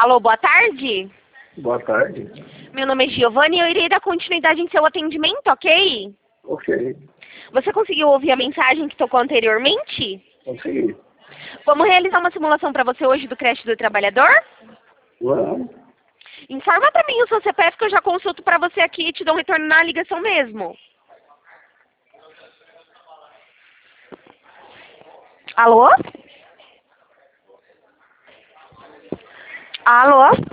Alô, boa tarde. Boa tarde. Meu nome é Giovanni e eu irei dar continuidade em seu atendimento, ok? Ok. Você conseguiu ouvir a mensagem que tocou anteriormente? Consegui. Vamos realizar uma simulação para você hoje do creche do trabalhador? Vamos. Informa para mim o seu CPF que eu já consulto para você aqui e te dou um retorno na ligação mesmo. Alô? Alô?